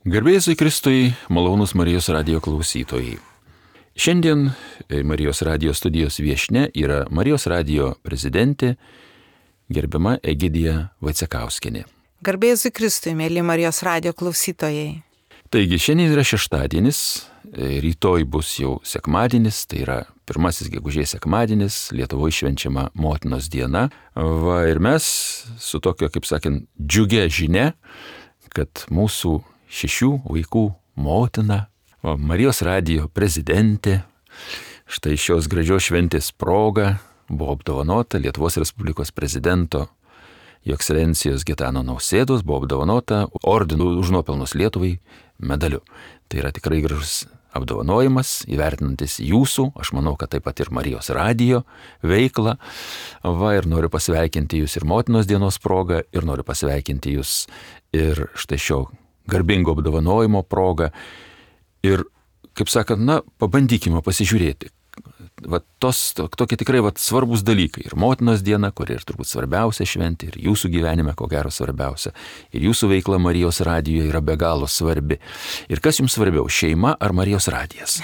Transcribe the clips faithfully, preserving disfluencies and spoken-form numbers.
Garbė Jėzui Kristui, malonūs Marijos radijo klausytojai. Šiandien Marijos radijo studijos viešnia yra Marijos radijo prezidentė gerbiama Egidija Vaicekauskienė. Garbė Jėzui Kristui, mėly Marijos radijo klausytojai. Taigi, šiandien yra šeštadienis, rytoj bus jau sekmadienis, tai yra pirmasis gegužės sekmadienis, Lietuvoje švenčiama Motinos diena. Va, ir mes su tokio, kaip sakant, džiugia žinia, kad mūsų šešių vaikų motina, o Marijos radijo prezidentė, štai šios gražios šventės proga buvo apdovanota Lietuvos Respublikos prezidento Jo Ekscelencijos Gitano Nausėdos, buvo apdovanota ordinu už nuopelnus Lietuvai medaliu. Tai yra tikrai gražus apdovanojimas, įvertinantis jūsų, aš manau, kad taip pat ir Marijos radijo veiklą. Va, ir noriu pasveikinti jūs ir Motinos dienos proga, ir noriu pasveikinti jūs ir štai šio garbingo apdovanojimo proga. Ir, kaip sakant, na, pabandykime pasižiūrėti. Va, tos, to, tokie tikrai va, svarbus dalykai. Ir Motinos diena, kuri ir turbūt svarbiausia šventė, ir jūsų gyvenime, ko gero svarbiausia. Ir jūsų veikla Marijos radijoje yra be galo svarbi. Ir kas jums svarbiau, šeima ar Marijos radijas?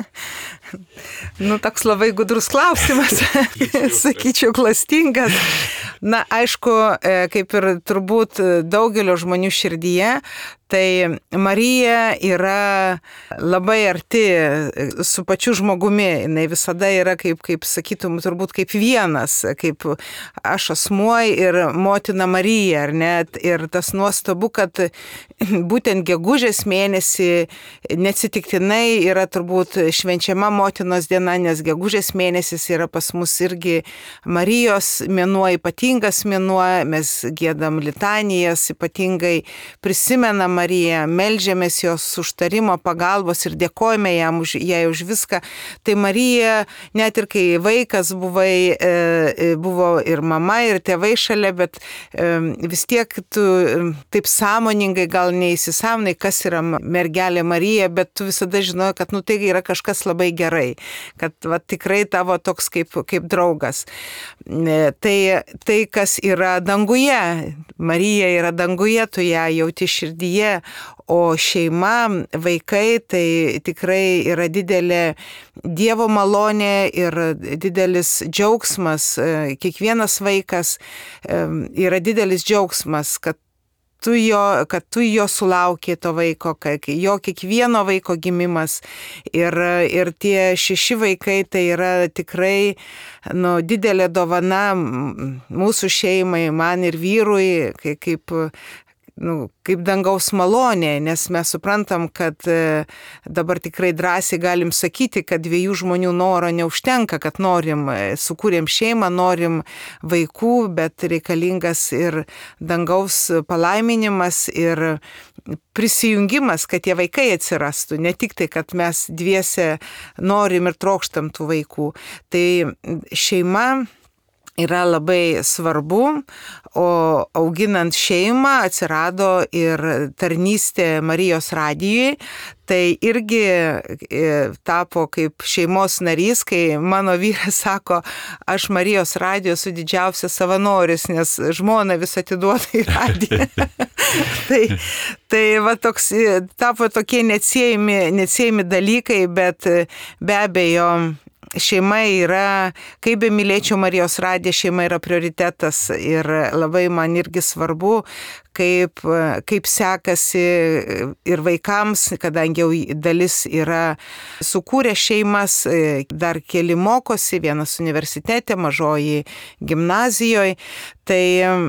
Nu, toks labai gudrus klausimas, sakyčiau, klastingas. Na, aišku, kaip ir turbūt daugelio žmonių širdyje, tai Marija yra labai arti su pačiu žmogumi. Jis visada yra, kaip, kaip sakytum, turbūt kaip vienas, kaip aš asmuo ir motina Marija, ar ne? Ir tas nuostabu, kad būtent gegužės mėnesį neatsitiktinai yra turbūt švenčiama Motinos diena, nes gegužės mėnesis yra pas mus irgi Marijos mėnuo, ypatingas mėnuo, mes giedam litanijas, ypatingai prisimenam Mariją, meldžiamės jos užtarimo, pagalbos ir dėkojame jam už, jai už viską. Tai Marija, net ir kai vaikas buvai, e, buvo ir mama, ir tėvai šalia, bet e, vis tiek tu taip sąmoningai gal neįsisamonai, kas yra mergelė Marija, bet tu visada žinojai, kad nu, tai yra kažkas labai gerai, kad va, tikrai tavo toks kaip, kaip draugas. Tai, tai, kas yra danguje, Marija yra danguje, tu ją jauti širdyje, o šeima, vaikai, tai tikrai yra didelė Dievo malonė ir didelis džiaugsmas. Kiekvienas vaikas yra didelis džiaugsmas, kad Tu jo, kad tu jo sulaukė to vaiko, jo kiekvieno vaiko gimimas. Ir, ir tie šeši vaikai tai yra tikrai nu, didelė dovana mūsų šeimai, man ir vyrui, kaip, nu, kaip dangaus malonė, nes mes suprantam, kad dabar tikrai drąsiai galim sakyti, kad dviejų žmonių noro neužtenka, kad norim, sukūrėm šeimą, norim vaikų, bet reikalingas ir dangaus palaiminimas ir prisijungimas, kad tie vaikai atsirastų, ne tik tai, kad mes dviese norim ir trokštam tų vaikų. Tai šeima yra labai svarbu, o auginant šeimą atsirado ir tarnystė Marijos radijui. Tai irgi tapo kaip šeimos narys, kai mano vyras sako, aš Marijos radijo esu didžiausias savanoris, nes žmona vis atiduoda į radiją. tai tai va, toks, tapo tokie neatsiejami, neatsiejami dalykai, bet be abejo, šeima yra, kaip be mylėčiau Marijos radiją, šeima yra prioritetas ir labai man irgi svarbu, kaip, kaip sekasi ir vaikams, kadangi jau dalis yra sukūrę šeimas, dar keli mokosi, vienas universitete, mažoji gimnazijoje, tai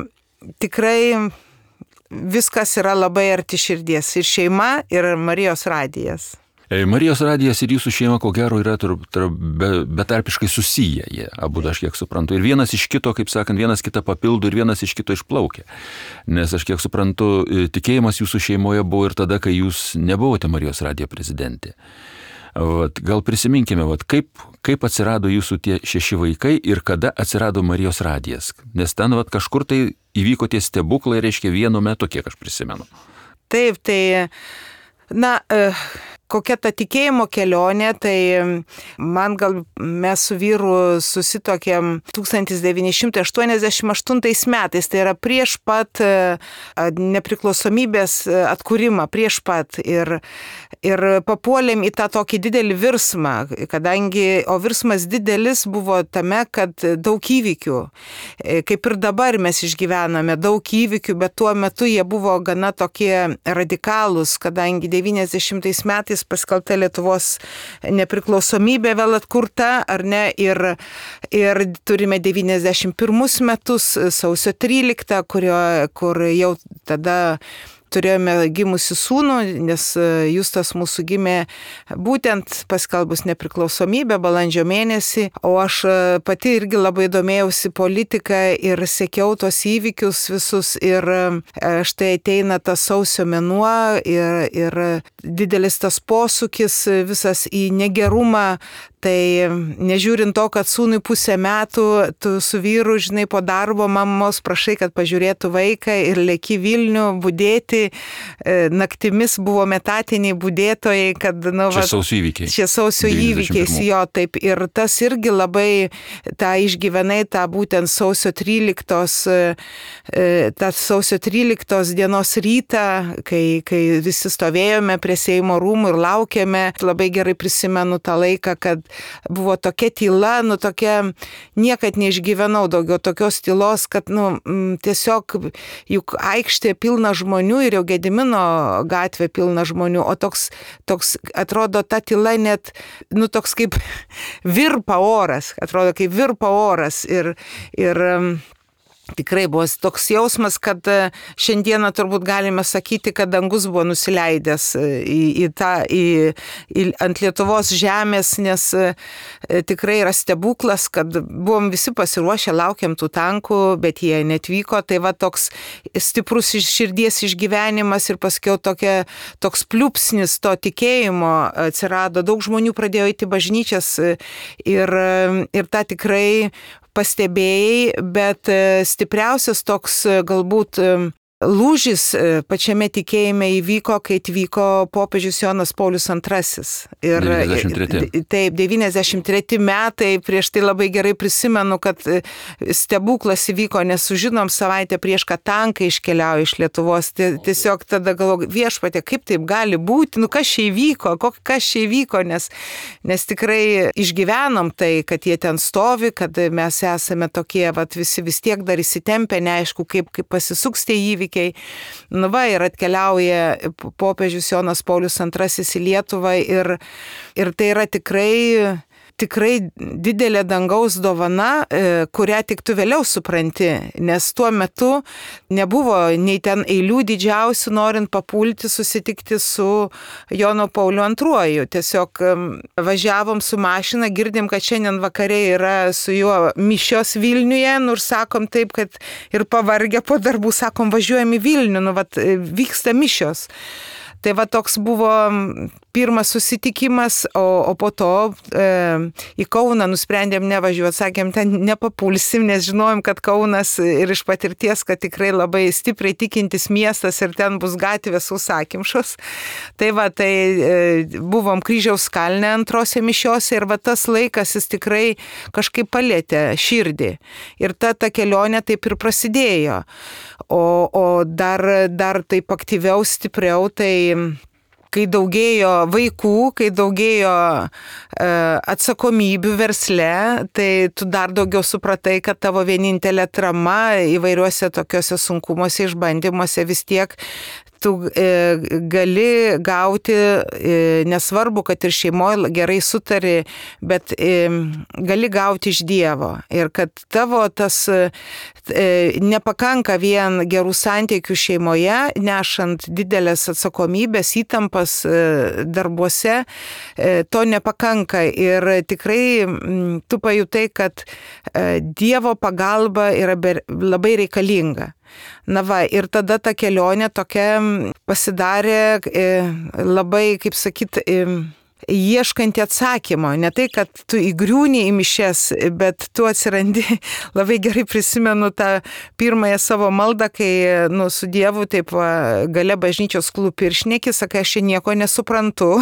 tikrai viskas yra labai arti širdies, ir šeima, ir Marijos radijas. Marijos radijas ir jūsų šeima, ko gero, yra betarpiškai susiję, jie abu, aš kiek suprantu. Ir vienas iš kito, kaip sakant, vienas kitą papildo ir vienas iš kito išplaukia. Nes aš kiek suprantu, tikėjimas jūsų šeimoje buvo ir tada, kai jūs nebuvote Marijos radijo prezidentė. Vat, gal prisiminkime, vat, kaip, kaip atsirado jūsų tie šeši vaikai ir kada atsirado Marijos radijas. Nes ten vat, kažkur tai įvyko tie stebuklai, reiškia, vienu metu, kiek aš prisimenu. Taip, tai, na, kokia ta tikėjimo kelionė, tai man gal mes su vyru susitokėm tūkstantis devyni šimtai aštuoniasdešimt aštuntais metais, tai yra prieš pat nepriklausomybės atkūrimą, prieš pat. Ir, ir papuolėm į tą tokį didelį virsmą, kadangi, o virsmas didelis buvo tame, kad daug įvykių, kaip ir dabar mes išgyvename daug įvykių, bet tuo metu jie buvo gana tokie radikalūs, kadangi devyniasdešimtais metais paskelbta Lietuvos nepriklausomybė vėl atkurta, ar ne, ir, ir turime devyniasdešimt pirmus metus, sausio tryliktą, kurio, kur jau tada turėjome gimusi sūnų, nes Justas mūsų gimė būtent paskelbus nepriklausomybę balandžio mėnesį, o aš pati irgi labai domėjausi politiką ir sekiau tos įvykius visus ir štai ateina tas sausio mėnuo ir, ir didelis tas posūkis visas į negerumą. Tai nežiūrint to, kad sūnui pusę metų, tu su vyru, žinai, po darbo mamos prašai, kad pažiūrėtų vaiką ir leki Vilnių budėti. Naktimis buvo metatiniai budėtojai, kad... Nu, čia sausio įvykiai. Čia sausio įvykiais, jo, taip. Ir tas irgi labai tą išgyvenai, tą būtent sausio tryliktos, tą sausio tryliktos dienos rytą, kai, kai visi stovėjome prie Seimo rūmų ir laukėme. Labai gerai prisimenu tą laiką, kad buvo tokia tyla, nu tokia, niekad neišgyvenau daugiau tokios tylos, kad, nu, tiesiog, juk aikštė pilna žmonių ir jau Gedimino gatvė pilna žmonių, o toks, toks, atrodo, ta tyla net, nu, toks kaip virpa oras, atrodo, kaip virpa oras ir, ir tikrai buvo toks jausmas, kad šiandieną turbūt galime sakyti, kad dangus buvo nusileidęs į, į tą, į, į, ant Lietuvos žemės, nes tikrai yra stebuklas, kad buvom visi pasiruošę, laukiam tų tankų, bet jie netvyko. Tai va toks stiprus iš širdies išgyvenimas ir paskiau tokia, toks pliupsnis to tikėjimo atsirado. Daug žmonių pradėjo eiti bažnyčias ir, ir tą tikrai pastebėjai, bet stipriausias toks galbūt lūžis pačiame tikėjime įvyko, kai atvyko popiežius Jonas Paulius antrasis. Ir devyniasdešimt treti. Taip, devyniasdešimt treti metai, prieš tai labai gerai prisimenu, kad stebuklas įvyko, nes sužinom savaitę prieš, kad tankai iškeliauja iš Lietuvos. Tiesiog tada galvoju, viešpatie, kaip taip gali būti, nu kas čia įvyko, kas čia įvyko, nes, nes tikrai išgyvenom tai, kad jie ten stovi, kad mes esame tokie, vat, visi vis tiek dar įsitempę, neaišku, kaip, kaip pasisuks tie įvykiai. Nu va, ir atkeliauja popiežius Jonas Paulius antrasis į Lietuvą ir, ir tai yra tikrai, tikrai didelė dangaus dovana, kurią tik tu vėliau supranti, nes tuo metu nebuvo nei ten eilių didžiausių, norint papulti, susitikti su Jonu Pauliu antruoju. Tiesiog važiavom su mašina, girdim, kad šiandien vakare yra su juo mišios Vilniuje, nors sakom taip, kad ir pavargę po darbų, sakom, važiuojam į Vilnių, nu, vat, vyksta mišios. Tai va toks buvo pirmas susitikimas, o, o po to e, į Kauną nusprendėm nevažiuoti, sakėm, ten nepapulsim, nes žinojom, kad Kaunas ir iš patirties, kad tikrai labai stipriai tikintis miestas ir ten bus gatvės sausakimšos. Tai va, tai e, buvom Kryžiaus kalne antrose mišiose ir va tas laikas jis tikrai kažkaip palėtė širdį. Ir ta, ta kelionė taip ir prasidėjo. O, o dar, dar taip aktyviau, stipriau, tai kai daugėjo vaikų, kai daugėjo e, atsakomybių versle, tai tu dar daugiau supratai, kad tavo vienintelė trama įvairiuose tokiuose sunkumuose, išbandymuose vis tiek tu e, gali gauti, e, nesvarbu, kad ir šeimoje gerai sutari, bet e, gali gauti iš Dievo. Ir kad tavo tas e, nepakanka vien gerų santykių šeimoje, nešant didelės atsakomybės, įtampas e, darbuose, e, to nepakanka. Ir tikrai m, tu pajutai, kad e, Dievo pagalba yra ber, labai reikalinga. Na va, ir tada ta kelionė tokia pasidarė e, labai, kaip sakyt, e, ieškanti atsakymo. Ne tai, kad tu įgriūni į mišes, bet tu atsirandi, labai gerai prisimenu tą pirmąją savo maldą, kai nu, su Dievu taip va, gale bažnyčios klūpi ir šneki, sakai, aš čia nieko nesuprantu,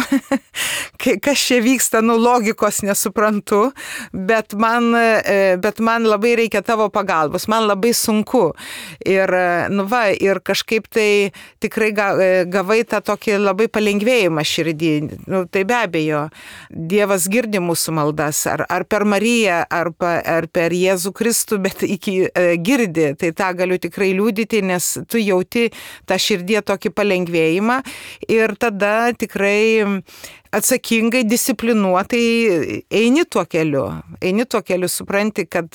kas čia vyksta, nu logikos nesuprantu, bet man, bet man labai reikia tavo pagalbos, man labai sunku. Ir, nu va, ir kažkaip tai tikrai gavai tą tokį labai palengvėjimą širdį. Nu, tai be abejo, Dievas girdi mūsų maldas, ar, ar per Mariją, ar, pa, ar per Jėzų Kristų, bet iki e, girdi, tai tą galiu tikrai liūdyti, nes tu jauti tą širdį tokį palengvėjimą ir tada tikrai atsakingai, disciplinuotai eini tuo keliu. Eini tuo keliu, supranti, kad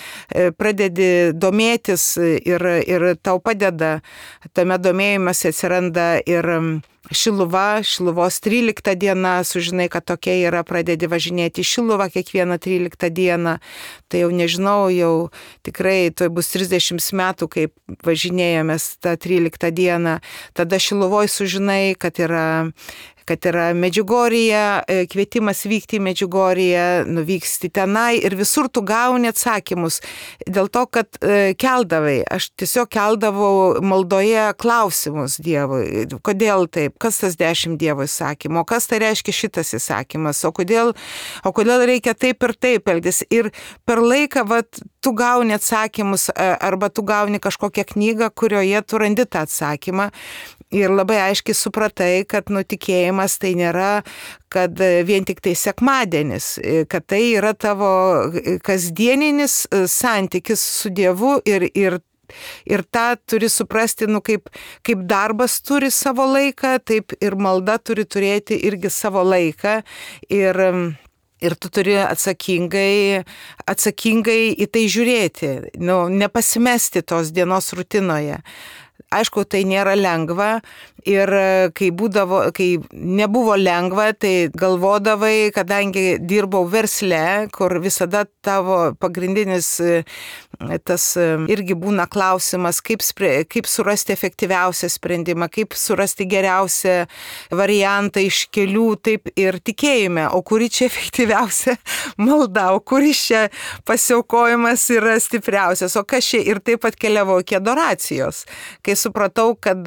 pradedi domėtis ir, ir tau padeda. Tame domėjimuose atsiranda ir Šiluva, Šiluvos trylikta diena, sužinai, kad tokia yra, pradedi važinėti Šiluvą kiekvieną tryliktą dieną. Tai jau nežinau, jau tikrai tai bus trisdešimt metų, kaip važinėjomės tą tryliktą dieną. Tada Šiluvoj sužinai, kad yra kad yra Medžiugorija, kvietimas vykti į Medžiugoriją, nuvyksti tenai ir visur tu gauni atsakymus. Dėl to, kad keldavai, aš tiesiog keldavau maldoje klausimus Dievui. Kodėl taip? Kas tas dešimt Dievo įsakymų? O kas tai reiškia šitas įsakymas? O kodėl, o kodėl reikia taip ir taip elgtis? Ir per laiką vat, tu gauni atsakymus arba tu gauni kažkokią knygą, kurioje tu randi tą atsakymą. Ir labai aiškiai supratai, kad nutikėjimas tai nėra, kad vien tik tai sekmadienis, kad tai yra tavo kasdieninis santykis su Dievu ir, ir, ir tą turi suprasti, nu, kaip, kaip darbas turi savo laiką, taip ir malda turi turėti irgi savo laiką. Ir Ir tu turi atsakingai, atsakingai į tai žiūrėti, nu, nepasimesti tos dienos rutinoje. Aišku, tai nėra lengva ir kai, būdavo, kai nebuvo lengva, tai galvodavai, kadangi dirbau versle, kur visada tavo pagrindinis tas irgi būna klausimas, kaip, kaip surasti efektyviausią sprendimą, kaip surasti geriausią variantą iš kelių, taip ir tikėjime, o kuri čia efektyviausia malda, o kuris čia pasiaukojimas yra stipriausias, o kas čia ir taip pat keliavo iki adoracijos. Kai supratau, kad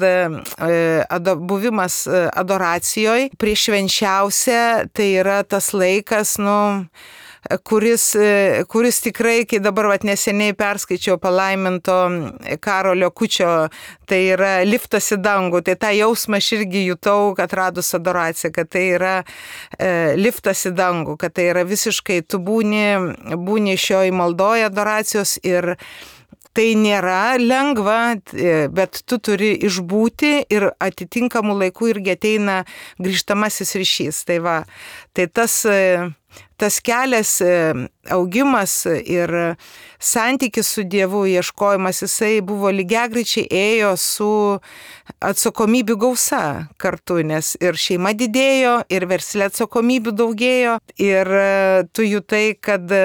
buvimas adoracijoje prieš švenčiausią tai yra tas laikas, nu, kuris, kuris tikrai, kai dabar vat, neseniai perskaičiau palaiminto Karolio Kučio, tai yra liftas į dangų, tai tą jausmą aš irgi jutau, kad radus adoraciją, kad tai yra e, liftas į dangų, kad tai yra visiškai, tu būni, būni šioj maldoje adoracijos ir tai nėra lengva, bet tu turi išbūti ir atitinkamų laikų irgi ateina grįžtamasis ryšys. Tai, va, tai tas, tas kelias augimas ir santykis su Dievu ieškojimas, jisai buvo lygiagrečiai ėjo su atsakomybių gausa kartu, nes ir šeima didėjo, ir versle atsakomybių daugėjo, ir tu jutai, kad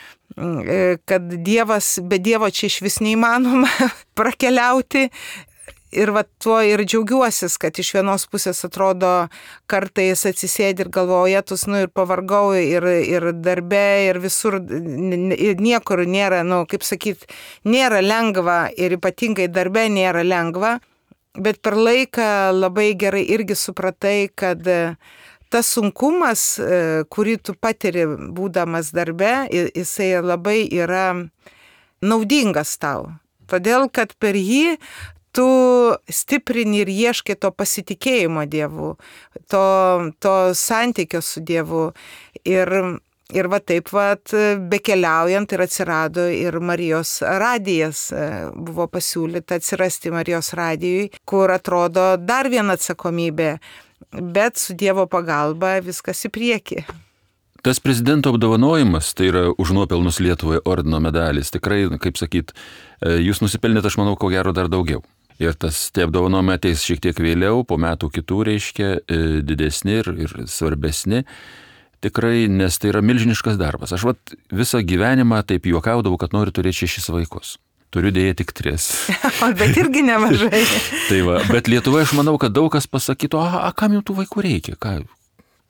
kad Dievas, be Dievo čia iš vis neįmanoma prakeliauti. Ir va tuo ir džiaugiuosis, kad iš vienos pusės atrodo kartais atsisėdi ir galvoja, tu nu ir pavargau ir, ir darbe, ir visur, ir niekur nėra, nu, kaip sakyt, nėra lengva ir ypatingai darbe nėra lengva, bet per laiką labai gerai irgi supratai, kad tas sunkumas, kurį tu patiri būdamas darbe, jisai labai yra naudingas tau. Todėl, kad per jį tu stiprini ir ieškai to pasitikėjimo Dievu, to, to santykio su Dievu. Ir, ir va taip, va, bekeliaujant ir atsirado ir Marijos radijas, buvo pasiūlyta atsirasti Marijos radijui, kur atrodo dar viena atsakomybė. Bet su Dievo pagalba viskas į priekį. Tas prezidento apdovanojimas, tai yra už nuopelnus Lietuvai ordino medalis, tikrai, kaip sakyt, jūs nusipelnėte, aš manau, ko gero dar daugiau. Ir tas tie apdovanojimai ateis šiek tiek vėliau, po metų kitų, reiškia, didesni ir, ir svarbesni. Tikrai, nes tai yra milžiniškas darbas. Aš vat visą gyvenimą taip juokaudavau, kad noriu turėti šešis vaikus. Turiu dėję tik tris. Bet irgi nemažai. Tai va, bet Lietuvoje aš manau, kad daug kas pasakytų, a, a kam jums tų vaikų reikia? Ką?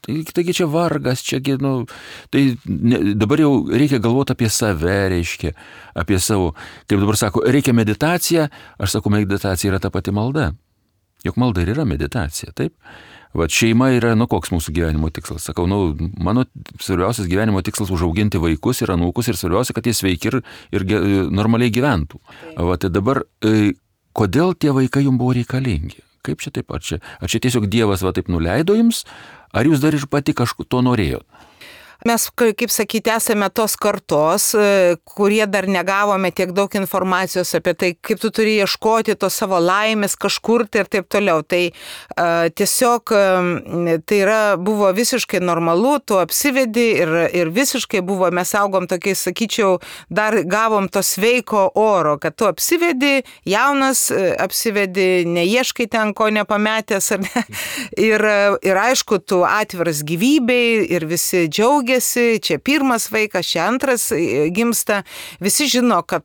Tai, taigi čia vargas, čiagi, nu, tai ne, dabar jau reikia galvoti apie save, reiškia, apie savo, kaip dabar sako, reikia meditacija, aš sakau, meditacija yra ta pati malda. Juk malda ir yra meditacija, taip? Va, šeima yra, nu, koks mūsų gyvenimo tikslas. Sakau, nu, mano svarbiausias gyvenimo tikslas užauginti vaikus ir anūkus ir svarbiausia, kad jie sveiki ir, ir ge, normaliai gyventų. Va, tai dabar, e, kodėl tie vaikai jums buvo reikalingi? Kaip čia taip? Ar čia, ar čia tiesiog Dievas va taip nuleido jums, ar jūs dar ir pati kažko to norėjot? Mes, kaip sakyti, esame tos kartos, kurie dar negavome tiek daug informacijos apie tai, kaip tu turi ieškoti to savo laimės kažkur tai ir taip toliau. Tai uh, tiesiog um, tai yra, buvo visiškai normalu, tu apsivedi ir, ir visiškai buvo, mes augom tokiais, sakyčiau, dar gavom to sveiko oro, kad tu apsivedi, jaunas, apsivedi, neieškai ten ko nepametęs, ar ne? Ir, ir aišku, tu atviras gyvybei ir visi džiaugiasi. Čia pirmas vaikas, čia antras gimsta. Visi žino, kad,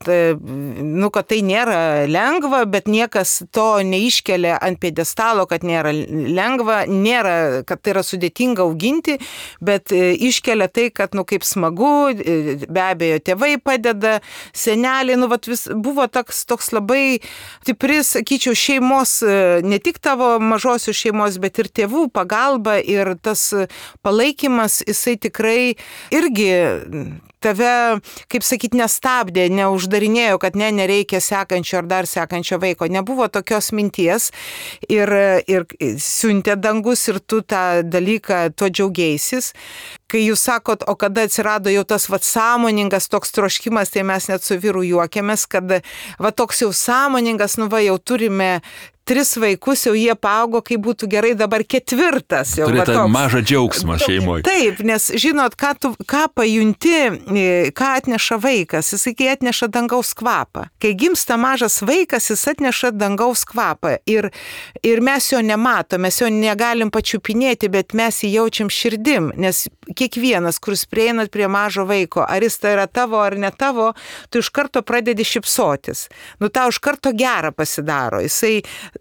nu, kad tai nėra lengva, bet niekas to neiškelia ant pjedestalo, kad nėra lengva, nėra, kad tai yra sudėtinga auginti, bet iškelia tai, kad, nu, kaip smagu, be abejo, tėvai padeda, seneliai, nu, vat, vis, buvo toks, toks labai stipris, sakyčiau, šeimos, ne tik tavo mažosios šeimos, bet ir tėvų pagalba ir tas palaikymas, jisai tikrai irgi tave, kaip sakyti, nestabdė, neuždarinėjo, kad ne, nereikia sekančio ar dar sekančio vaiko. Nebuvo tokios minties ir, ir siuntė dangus ir tu tą dalyką to džiaugeisis. Kai jūs sakot, o kada atsirado jau tas vat sąmoningas toks troškimas, tai mes net su vyru juokėmės, kad va toks jau sąmoningas, nu va jau turime tris vaikus, jau jie paaugo, kai būtų gerai dabar ketvirtas. Turite mažą džiaugsmą šeimoje. Taip, nes žinot, ką, tu, ką pajunti, ką atneša vaikas. Jis kai atneša dangaus kvapą. Kai gimsta mažas vaikas, jis atneša dangaus kvapą. Ir, ir mes jo nematom, mes jo negalim pačiupinėti, bet mes jį jaučiam širdim. Nes kiekvienas, kuris prieinat prie mažo vaiko, ar jis tai yra tavo ar ne tavo, tu iš karto pradedi šypsotis. Nu, tau iš karto gera pasidaro. Jisai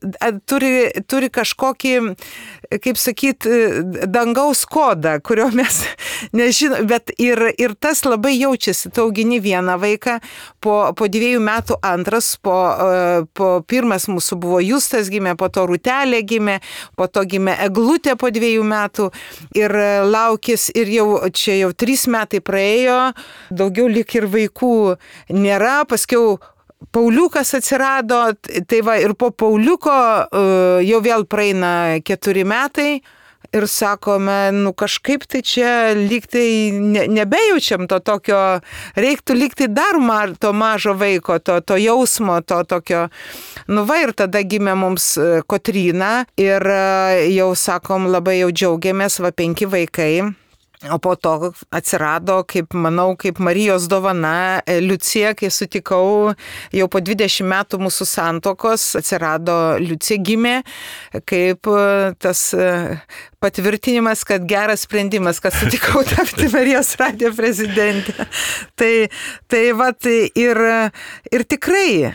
turi, turi kažkokį, kaip sakyt, dangaus kodą, kurio mes nežinom, bet ir, ir tas labai jaučiasi. Tu augini vieną vaiką, po, po dviejų metų antras, po, po pirmas mūsų buvo Justas gimė, po to Rūtelė gimė, po to gimė Eglutė po dviejų metų ir laukis ir jau čia jau trys metai praėjo, daugiau lik ir vaikų nėra, paskiau Pauliukas atsirado, tai va ir po Pauliuko uh, jau vėl praeina keturi metai ir sakome, nu kažkaip tai čia lyg tai ne, nebejaučiam to tokio, reiktų lyg tai dar ma, to mažo vaiko, to, to jausmo, to tokio. Nu va ir tada gimė mums Kotryna ir uh, jau sakom, labai jau džiaugiamės, va penki vaikai. O po to atsirado, kaip manau, kaip Marijos dovana, Liucija, kai sutikau, jau po dvidešimt metų mūsų santokos atsirado Liucija gimė, kaip tas patvirtinimas, kad geras sprendimas, kad sutikau tapti Marijos radijo prezidentę. Tai, tai vat ir, ir tikrai,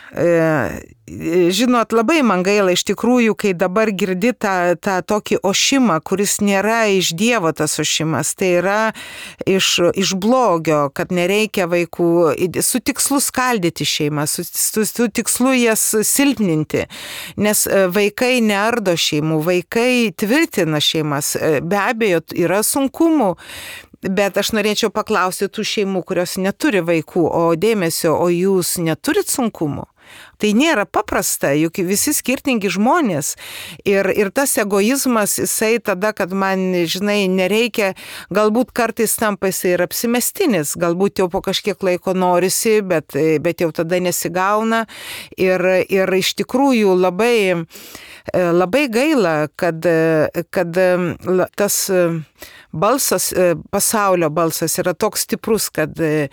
žinot, labai man gaila iš tikrųjų, kai dabar girdi tą, tą tokį ošimą, kuris nėra iš Dievo tas ošimas, tai yra iš, iš blogio, kad nereikia vaikų, su tikslu skaldyti šeimą, su, su, su tikslu jas silpninti, nes vaikai neardo šeimų, vaikai tvirtina šeimas, be abejo yra sunkumų. Bet aš norėčiau paklausyti tų šeimų, kurios neturi vaikų, o dėmesio, o jūs neturit sunkumų? Tai nėra paprasta, juk visi skirtingi žmonės. Ir, ir tas egoizmas, jisai tada, kad man, žinai, nereikia, galbūt kartais tampa jisai ir apsimestinis, galbūt jau po kažkiek laiko norisi, bet, bet jau tada nesigauna. Ir, ir iš tikrųjų labai, labai gaila, kad, kad tas balsas, pasaulio balsas yra toks stiprus, kad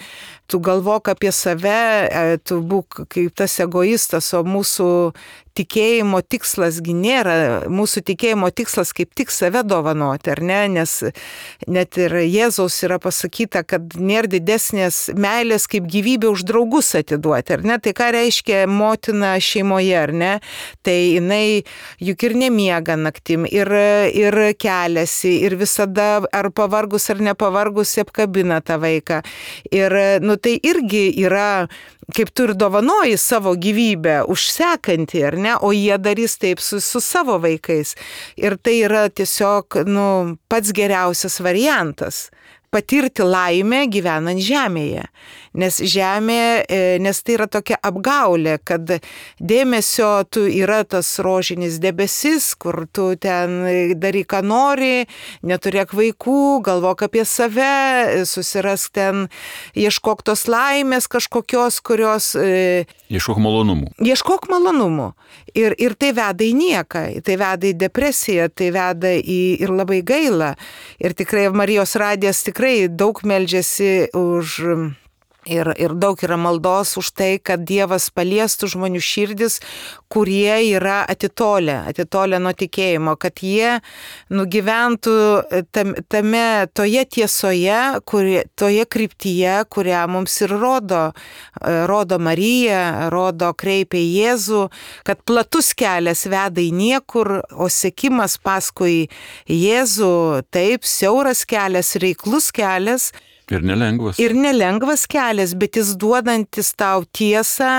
tu galvok apie save, tu būk kaip tas egoistas, o mūsų tikėjimo tikslasgi nėra, mūsų tikėjimo tikslas kaip tik save dovanoti, ar ne, nes net ir Jėzaus yra pasakyta, kad nėra didesnės meilės kaip gyvybę už draugus atiduoti, ar ne, tai ką reiškia motina šeimoje, ar ne, tai jinai juk ir nemiega naktim, ir, ir keliasi, ir visada ar pavargus ar nepavargus apkabina tą vaiką, ir nu tai irgi yra kaip tu ir dovanoji savo gyvybę užsekantį, ar ne, o jie darys taip su, su savo vaikais. Ir tai yra tiesiog, nu, pats geriausias variantas. Patirti laimę gyvenant žemėje. Nes žemė, nes tai yra tokia apgaulė, kad dėmesio tu yra tas rožinis debesis, kur tu ten daryk, ką nori, neturėk vaikų, galvok apie save, susirask ten, ieškok tos laimės kažkokios, kurios... Ieškok malonumų. Ieškok malonumų. Ir, ir tai veda į nieką, tai veda į depresiją, tai veda į ir labai gaila. Ir tikrai Marijos radijas tikrai daug meldžiasi už... Ir, ir daug yra maldos už tai, kad Dievas paliestų žmonių širdis, kurie yra atitolę, atitolę nuo tikėjimo, kad jie nugyventų tam, tame, toje tiesoje, kuri, toje kryptyje, kurią mums ir rodo, rodo Marija, rodo kreipia į Jėzų, kad platus kelias veda į niekur, o sekimas paskui Jėzų, taip, siauras kelias, reiklus kelias, Ir nelengvas. Ir nelengvas kelias, bet jis duodantis tau tiesą,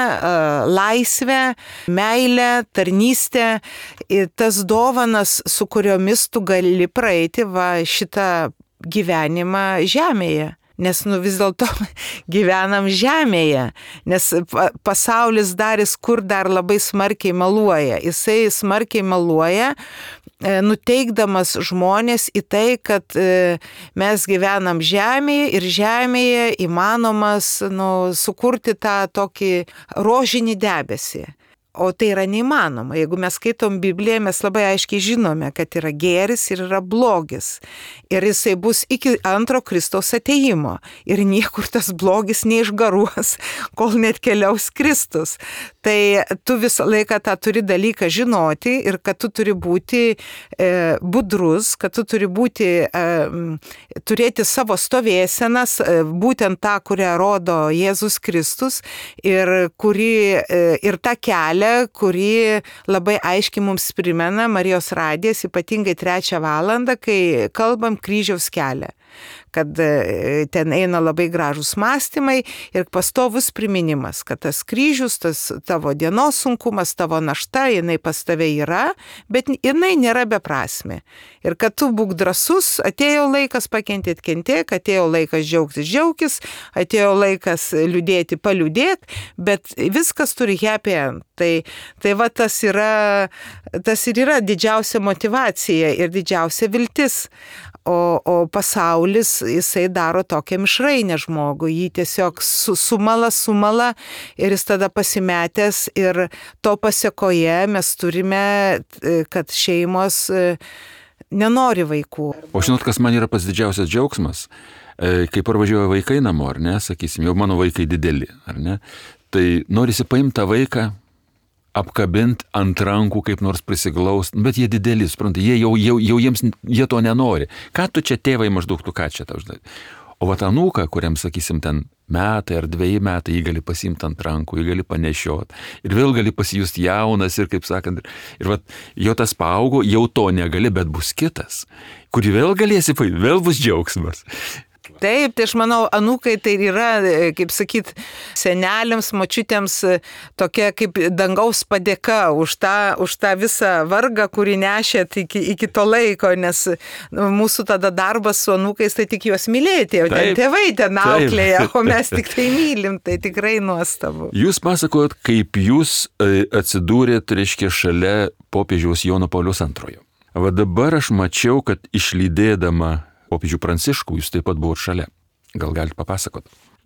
laisvę, meilę, tarnystę, tas dovanas, su kuriomis tu gali praeiti va šitą gyvenimą žemėje. Nes nu vis dėlto gyvenam žemėje, nes pasaulis dar jis kur dar labai smarkiai meluoja. Jisai smarkiai meluoja, nuteikdamas žmonės į tai, kad mes gyvenam žemėje ir žemėje įmanomas nu, sukurti tą tokį rožinį debesį. O tai yra neįmanoma. Jeigu mes skaitom Bibliją, mes labai aiškiai žinome, kad yra gėris ir yra blogis. Ir jisai bus iki antro Kristaus atėjimo. Ir niekur tas blogis neišgaruos, kol net keliaus Kristus. Tai tu visą laiką tą turi dalyką žinoti ir kad tu turi būti e, budrus, kad tu turi būti, e, turėti savo stovėsenas, e, būtent tą, kurią rodo Jėzus Kristus ir, kuri, e, ir tą kelią, kurį labai aiškiai mums primena Marijos radijas, ypatingai trečią valandą, kai kalbam kryžiaus kelią. Kad ten eina labai gražus mąstymai ir pastovus priminimas, kad tas kryžius, tas tavo dienos sunkumas, tavo našta, jinai pas tave yra, bet jinai nėra beprasmė. Ir kad tu būk drąsus, atėjo laikas pakentėti, kentėk, atėjo laikas džiaugtis, džiaugtis, atėjo laikas liūdėti, paliūdėk, bet viskas turi happy end. Tai, tai va tas yra, tas ir yra didžiausia motyvacija ir didžiausia viltis. O, o pasaulis, jisai daro tokią mišrainę žmogų, jį tiesiog su, sumala, sumala ir jis tada pasimetęs ir to pasiekoje mes turime, kad šeimos nenori vaikų. O žinot, kas man yra pats didžiausias džiaugsmas? Kai parvažiuoja vaikai namo, ar ne, sakysim, jau mano vaikai dideli, ar ne, tai norisi paimti tą vaiką, apkabint ant rankų, kaip nors prisiglaust, bet jie dideli, suprantate, jie jau, jau, jau jiems, jie to nenori. Ką tu čia tėvai maždaug, tu ką čia tau žinai? O va tą anūką, kuriam, sakysim, ten metai ar dviejai metai, jį gali pasimti ant rankų, jį gali panešiot. Ir vėl gali pasijusti jaunas ir, kaip sakant, ir va, jo tas paaugo, jau to negali, bet bus kitas, kurį vėl galėsi paimti, vėl bus džiaugsmas. Taip, tai aš manau, anūkai tai yra, kaip sakyt, seneliams, močiutėms tokia kaip dangaus padėka už tą, už tą visą vargą, kurį nešėt iki, iki to laiko, nes mūsų tada darbas su anūkais tai tik juos mylėti, o ten tėvai ten auklėja, o mes tik tai mylim, tai tikrai nuostabu. Jūs pasakojot, kaip jūs atsidūrėt, reiškia, šalia popiežiaus Jono Pauliaus antrojo. Va dabar aš mačiau, kad išlydėdama popiežių Pranciškų, jūs taip pat buvote šalia. Gal galite papasakot?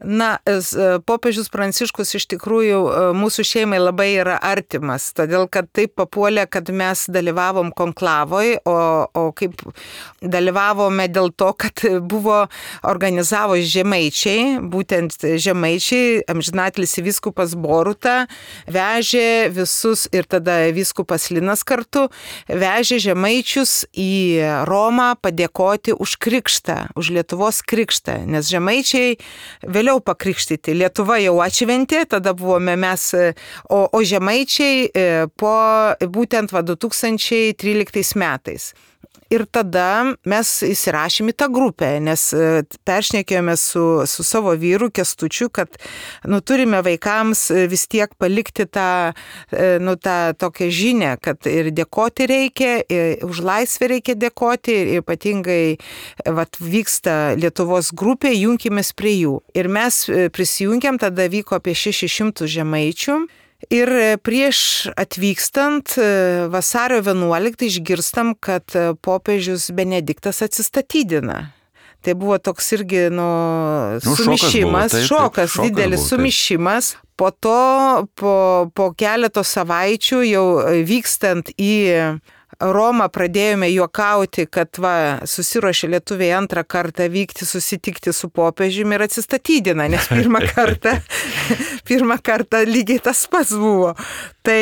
Na, popiežius Pranciškus iš tikrųjų mūsų šeimai labai yra artimas, todėl kad taip papuolė, kad mes dalyvavom konklavoje, o, o kaip dalyvavome dėl to, kad buvo organizavo žemaičiai, būtent žemaičiai, amžinatlis vyskupas Boruta, vežė visus ir tada vyskupas Linas kartu, vežė žemaičius į Romą padėkoti už krikštą, už Lietuvos krikštą, nes žemaičiai vėliau pakrikštyti. Lietuva jau atšventė, tada buvome mes, o, o žemaičiai po būtent va, du tūkstančiai tryliktais metais. Ir tada mes įsirašėm į tą grupę, nes peršnekėjome su, su savo vyru Kęstučiu, kad nu, turime vaikams vis tiek palikti tą, nu, tą tokią žinią, kad ir dėkoti reikia, ir už laisvę reikia dėkoti, ir ypatingai vat, vyksta Lietuvos grupė, junkimės prie jų. Ir mes prisijungiam, tada vyko apie šešis šimtus žemaičių. Ir prieš atvykstant vasario vienuoliktą išgirstam, kad popiežius Benediktas atsistatydina. Tai buvo toks irgi nu, nu, sumišimas, šokas, buvo, taip, šokas taip, didelis buvo, sumišimas. Po to, po, po keleto savaičių jau vykstant į Romą pradėjome juokauti, kad va, susiruošė lietuviai antrą kartą vykti, susitikti su popiežiumi ir atsistatydina, nes pirmą kartą, pirmą kartą lygiai tas pats buvo. Tai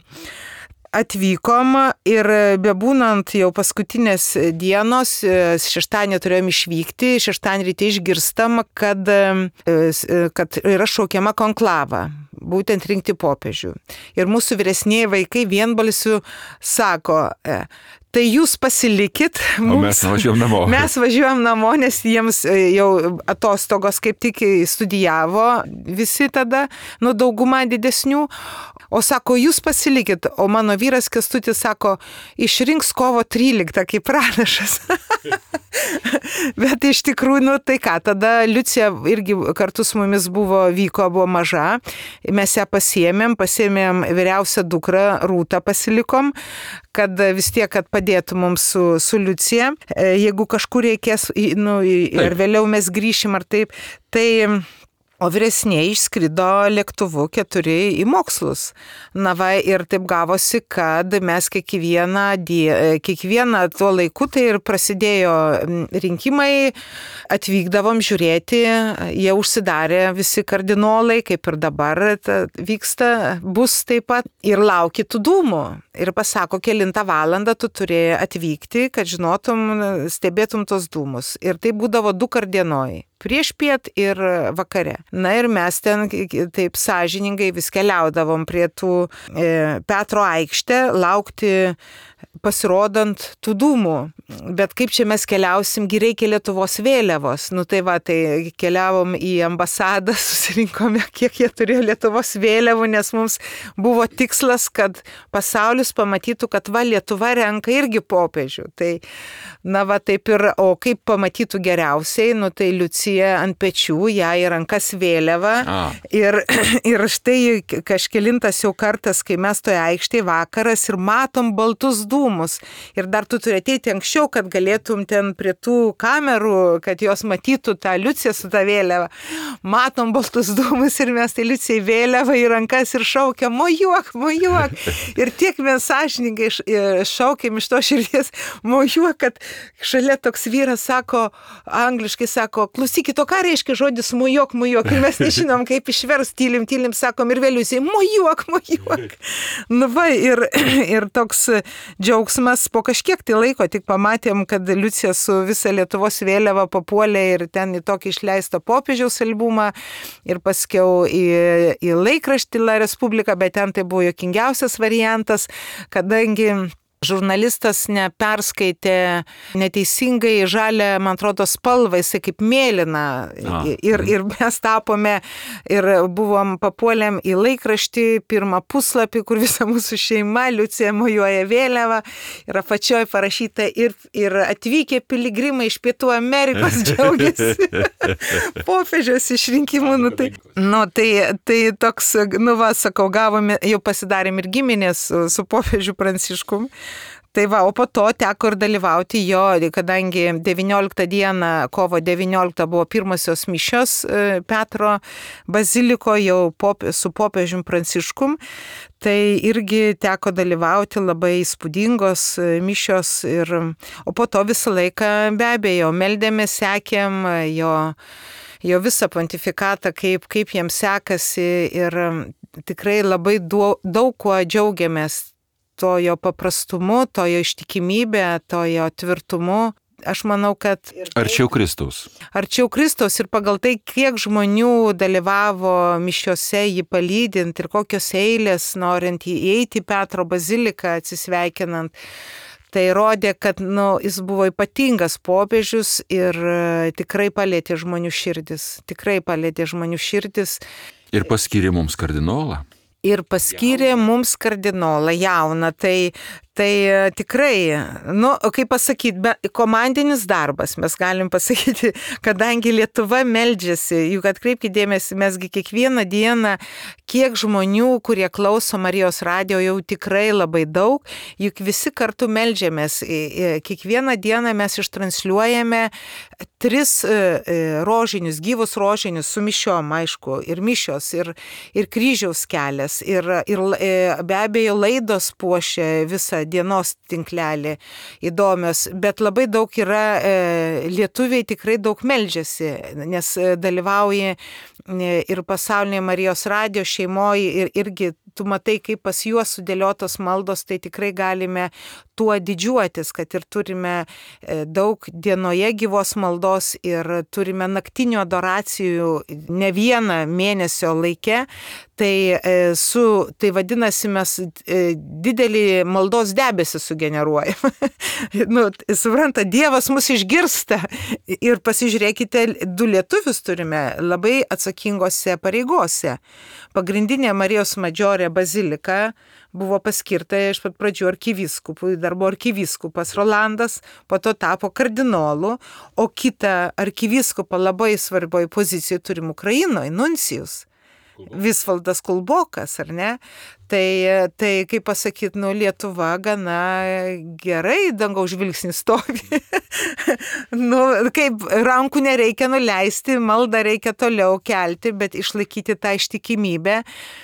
atvykom ir bebūnant jau paskutinės dienos, šeštadienį turėjom išvykti, šeštadienį ryte išgirstam, kad, kad yra šaukiama konklava, būtent rinkti popiežių. Ir mūsų vyresnieji vaikai vienbalsiu sako, tai jūs pasilikit. Mums, o mes važiuojam namo. Mes važiuojam namo, nes jiems jau atostogos kaip tik studijavo visi tada, nu dauguma didesnių. O sako, jūs pasilikit, o mano vyras Kęstutis sako, išrinks kovo tryliktą kaip pranašas. Bet iš tikrųjų, nu tai ką, tada Liucija irgi kartu su mumis buvo, vyko, buvo maža, mes ją pasiėmėm, pasiėmėm vyriausią dukrą, Rūtą pasilikom, kad vis tiek, kad padėtų mums su, su Liucija, jeigu kažkur reikės, nu, ir vėliau mes grįšim ar taip, tai... O vyresniai išskrido lėktuvu keturi į mokslus. Na va, ir taip gavosi, kad mes kiekvieną, die, kiekvieną tuo laiku, tai ir prasidėjo rinkimai, atvykdavom žiūrėti, jie užsidarė visi kardinolai, kaip ir dabar ta, vyksta, bus taip pat, ir lauki tų dūmų. Ir pasako, kelintą valandą tu turėjai atvykti, kad žinotum, stebėtum tos dūmus. Ir tai būdavo du kardienojai. Prieš piet ir vakare. Na ir mes ten taip sąžiningai vis keliaudavom prie tų e, Petro aikštę, laukti pasirodant tų dūmų. Bet kaip čia mes keliausim, gi reikia Lietuvos vėliavos. Nu tai va, tai keliavom į ambasadą, susirinkome, kiek jie turėjo Lietuvos vėliavų, nes mums buvo tikslas, kad pasaulis pamatytų, kad va, Lietuva renka irgi popiežių. Tai, na va, taip ir, o kaip pamatytų geriausiai, nu tai Liucija ant pečių, ją į rankas vėliava. Ir, ir štai kažkelintas jau kartas, kai mes toje aikštėje vakaras ir matom baltus dūmus. Ir dar tu turi ateiti anksčiau, kad galėtum ten prie tų kamerų, kad jos matytų tą Liuciją su tą vėliavą. Matom baltus dūmus ir mes tai Liucijai vėliavą į rankas ir šaukiam, mojuok, mojuok. Ir tiek mes sąžininkai šaukiam iš to širdies, mojuok, kad šalia toks vyras sako, angliškai sako, klausykit, o ką reiškia žodis mojuok, mojuok. Ir mes nežinom, kaip išvers, tylim, tylim, sakom ir vėliusiai, mojuok, mojuok. Nu va, ir, ir toks džiaugsmas po kažkiek tai laiko, tik pamatėm, kad Liucija su visa Lietuvos vėliava papuolė ir ten į tokį išleistą popiežiaus albumą ir paskiau į, į laikraštį La Respublika, bet ten tai buvo juokingiausias variantas, kadangi žurnalistas neperskaitė neteisingai žalę, man atrodo, spalvą, jisai kaip mėlyna. Ir, ir mes tapome ir buvom papuolėm į laikraštį, pirmą puslapį, kur visa mūsų šeima, Liucija mojuoja vėliavą, ir apačioj parašyta ir, ir atvykę piligrimai iš Pietų Amerikos džiaugiasi popiežiaus išrinkimu. Nu, tai, nu, tai, tai toks, nu va, sakau, gavome, jau pasidarėm ir giminės su, su popiežiu Pranciškum. Tai va, o po to teko ir dalyvauti jo, kadangi devynioliktą dieną, kovo devynioliktą buvo pirmosios mišios Petro baziliko jau pop, su popiežium Pranciškum, tai irgi teko dalyvauti, labai įspūdingos mišios, ir, o po to visą laiką be abejo meldėmės, sekėm jo, jo visą pontifikatą, kaip, kaip jiems sekasi, ir tikrai labai daug, daug kuo džiaugiamės. To jo paprastumu, to jo ištikimybė, to jo tvirtumu. Aš manau, kad... Arčiau Kristaus. Arčiau Kristaus, ir pagal tai, kiek žmonių dalyvavo mišiose jį palydint ir kokios eilės norint įeiti į Petro baziliką atsisveikinant, tai rodė, kad nu, jis buvo ypatingas popiežius ir tikrai palėtė žmonių širdis. Tikrai palėtė žmonių širdis. Ir paskyrė mums kardinolą. Ir paskyrė mums kardinolą jauną, tai, tai tikrai, nu, kaip pasakyti, be, komandinis darbas, mes galim pasakyti, kadangi Lietuva meldžiasi, juk atkreipkite dėmesį, mesgi kiekvieną dieną, kiek žmonių, kurie klauso Marijos radijo, jau tikrai labai daug, juk visi kartu meldžiamės, kiekvieną dieną mes ištransliuojame tris rožinius, gyvus rožinius su mišiom, aišku, ir mišios, ir, ir kryžiaus kelias. Ir, ir be abejo laidos puošia visą dienos tinklelį įdomios, bet labai daug yra, lietuviai tikrai daug meldžiasi, nes dalyvauja ir pasaulinėje Marijos radijo šeimoje, ir irgi tu matai, kaip pas juos sudėliotos maldos, tai tikrai galime tuo didžiuotis, kad ir turime daug dienoje gyvos maldos ir turime naktinių adoracijų ne vieną mėnesio laike, tai, su, tai vadinasi mes didelį maldos debesį sugeneruojam. Nu, supranta, Dievas mus išgirsta, ir pasižiūrėkite, du lietuvius turime labai atsakingose pareigose. Pagrindinė Marijos Madžiorė bazilika buvo paskirta iš pat pradžių arkivyskupui, dar buvo arkivyskupas Rolandas, po to tapo kardinolu, o kitą arkivyskupą labai svarbioj pozicijoje turim Ukrainoje, nuncijus. Visvaldas Kulbokas, ar ne? Tai, tai kaip pasakyti, nu, Lietuva gana gerai dangaus žvilgsnis stovi. Nu, kaip rankų nereikia nuleisti, maldą reikia toliau kelti, bet išlaikyti tą ištikimybę.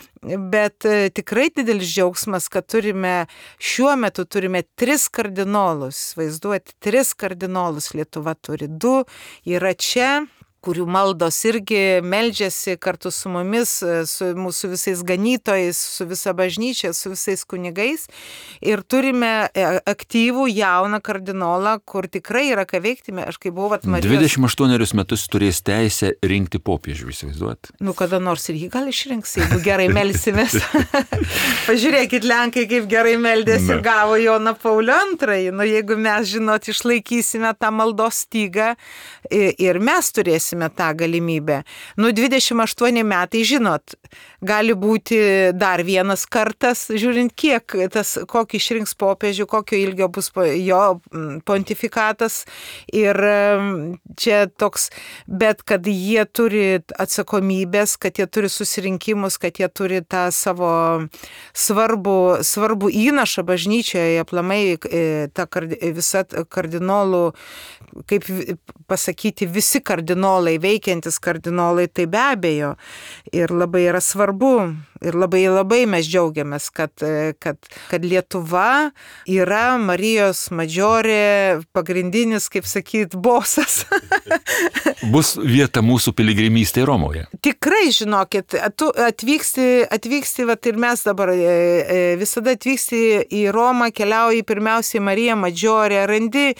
Bet tikrai didelis džiaugsmas, kad turime, šiuo metu turime tris kardinolus, vaizduoti, tris kardinolus Lietuva turi, du yra čia, kurių maldos irgi meldžiasi kartu su mumis, su mūsų visais ganytojais, su visa bažnyčia, su visais kunigais. Ir turime aktyvų jauną kardinolą, kur tikrai yra ką veikti. Aš kaip buvau, vat, Marijos... dvidešimt aštuonerius metus turės teisę rinkti popiežių, įsivaizduot. Nu, kada nors ir jį gal išrinks, jeigu gerai melsimės. Pažiūrėkit, Lenkai, kaip gerai meldėsi ir gavo Joną Paulių antrąjį. Nu, jeigu mes, žinot, išlaikysime tą maldos stygą, ir mes turėsime tą galimybę. Nu, dvidešimt aštuoni metai, žinot, gali būti dar vienas kartas, žiūrint kiek, tas, kokį išrinks popiežių, kokio ilgio bus jo pontifikatas. Ir čia toks, bet kad jie turi atsakomybės, kad jie turi susirinkimus, kad jie turi tą savo svarbų, svarbų įnašą bažnyčioje, aplamai ta visa kardinolų, kaip pasakyti, visi kardinolai, veikiantis kardinolai, tai be abejo. Ir labai yra svarbu, ir labai labai mes džiaugiamės, kad, kad, kad Lietuva yra Marijos Madžiorė pagrindinis, kaip sakyt, bosas. Bus vieta mūsų piligrimystėje Romoje. Tikrai, žinokit, tu atvyksti, atvyksti, vat, ir mes dabar visada atvyksti į Romą, keliauji pirmiausiai Mariją Madžiorę, randi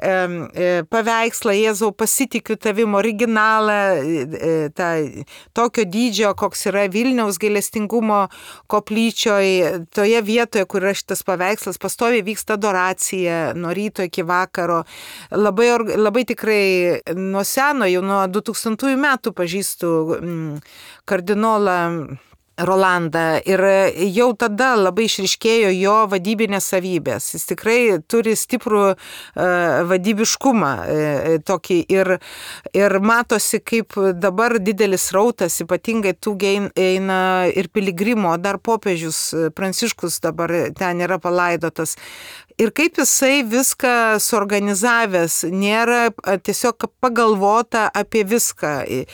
e, paveikslą Jėzau, pasitikiu tavim, originalą, tą, tokio dydžio, koks yra Vilniaus gailestingumo koplyčioje, toje vietoje, kur yra šitas paveikslas, pastoviai vyksta adoracija nuo ryto iki vakaro. Labai, labai tikrai nuo seno, jau nuo du tūkstantųjų metų pažįstu kardinolą Rolandą, ir jau tada labai išryškėjo jo vadybinės savybės. Jis tikrai turi stiprų uh, vadybiškumą uh, tokį, ir, ir matosi, kaip dabar didelis rautas, ypatingai tų eina ir piligrimo, dar popiežius Pranciškus dabar ten yra palaidotas. ir kaip jisai viską suorganizavęs, nėra tiesiog pagalvota apie viską.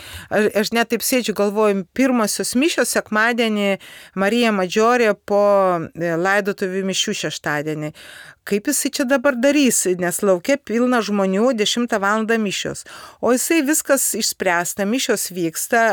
Aš net taip sėdžiu, galvoju, pirmosios mišios sekmadienį Marija Madžiorė po laidotuvių mišių šeštadienį. Kaip jisai čia dabar darys, nes laukia pilna žmonių, dešimtą valandą mišios. O jisai viskas išspręsta, mišios vyksta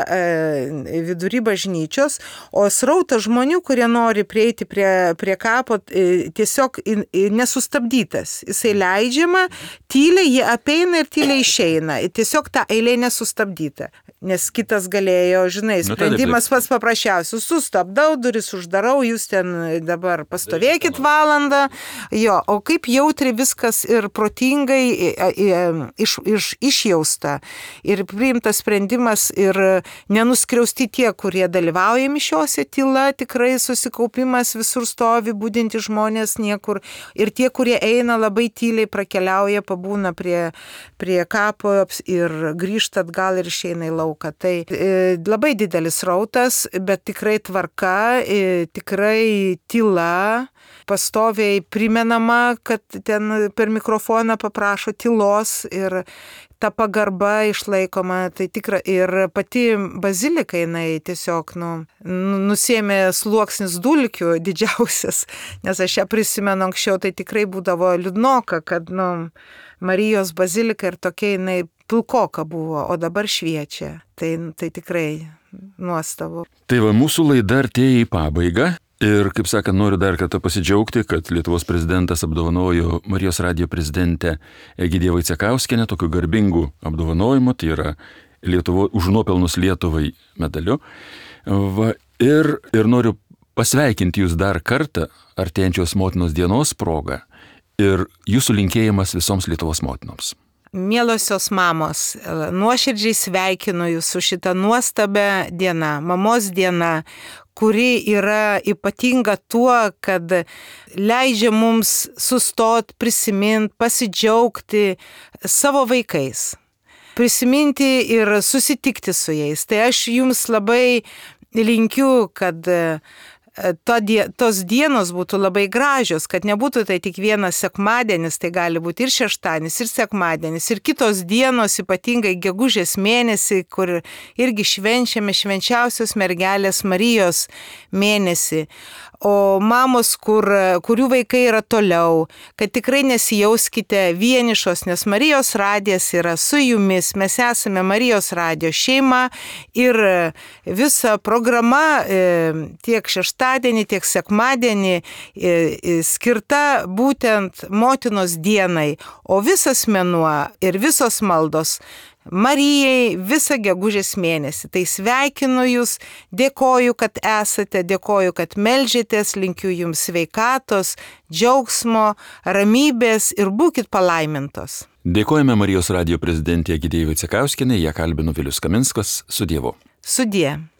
e, vidury bažnyčios, o srautas žmonių, kurie nori prieiti prie, prie kapo, e, tiesiog in, in, nesustabdytas. Jisai leidžiama, tyliai jie apeina ir tyliai išeina. Tiesiog ta eilė nesustabdyta. Nes kitas galėjo, žinai, sprendimas pats paprasčiausias. Sustabdau, duris uždarau, jūs ten dabar pastovėkit valandą. Jo, o kaip jautri viskas ir protingai iš, iš, išjausta. Ir priimtas sprendimas ir nenuskriausti tie, kurie dalyvauja mišiose, tyla, tikrai susikaupimas, visur stovi, būdinti žmonės niekur. Ir tie, kurie eina labai tyliai, prakeliauja, pabūna prie, prie kapo ir grįžta atgal ir išeina į lauką. Tai e, labai didelis rautas, bet tikrai tvarka, e, tikrai tyla, pastoviai primenama, kad ten per mikrofoną paprašo tylos ir ta pagarba išlaikoma, tai tikra ir pati bazilika jinai tiesiog nu, nusėmė sluoksnis dulkių didžiausias, nes aš ją prisimenu anksčiau, tai tikrai būdavo liūdnoka, kad nu, Marijos bazilika ir tokia jinai pilkoka buvo, o dabar šviečia. Tai, tai tikrai nuostabu. Tai va, mūsų laida artėja į pabaigą. Ir, kaip sakant, noriu dar kartą pasidžiaugti, kad Lietuvos prezidentas apdovanojo Marijos radijo prezidentę Egidiją Vaicekauskienę tokiu garbingu apdovanojimu, tai yra Lietuvo, už nuopelnus Lietuvai medaliu. Va, ir, ir noriu pasveikinti jūs dar kartą artėjančios motinos dienos progą ir jūsų linkėjimas visoms Lietuvos motinoms. Mielosios mamos, nuoširdžiai sveikinu jūs su šitą nuostabę dieną, mamos diena, kuri yra ypatinga tuo, kad leidžia mums sustot, prisimint, pasidžiaugti savo vaikais, prisiminti ir susitikti su jais. Tai aš jums labai linkiu, kad To die, tos dienos būtų labai gražios, kad nebūtų tai tik vienas sekmadienis, tai gali būti ir šeštadienis, ir sekmadienis, ir kitos dienos, ypatingai gegužės mėnesį, kur irgi švenčiame švenčiausios mergelės Marijos mėnesį. O mamos, kur, kurių vaikai yra toliau, kad tikrai nesijauskite vienišos, nes Marijos radijas yra su jumis, mes esame Marijos radijo šeima ir visa programa tiek šeštadienį, tiek sekmadienį skirta būtent motinos dienai, o visas mėnuo ir visos maldos Marijai visą gegužės mėnesį. Tai sveikinu jūs, dėkoju, kad esate, dėkoju, kad meldžiatės, linkiu jums sveikatos, džiaugsmo, ramybės ir būkit palaimintos. Dėkojame Marijos radijo prezidentė Egidijai Vaicekauskienei, ją kalbino Vilius Kaminskas, su Dievu. Sudie.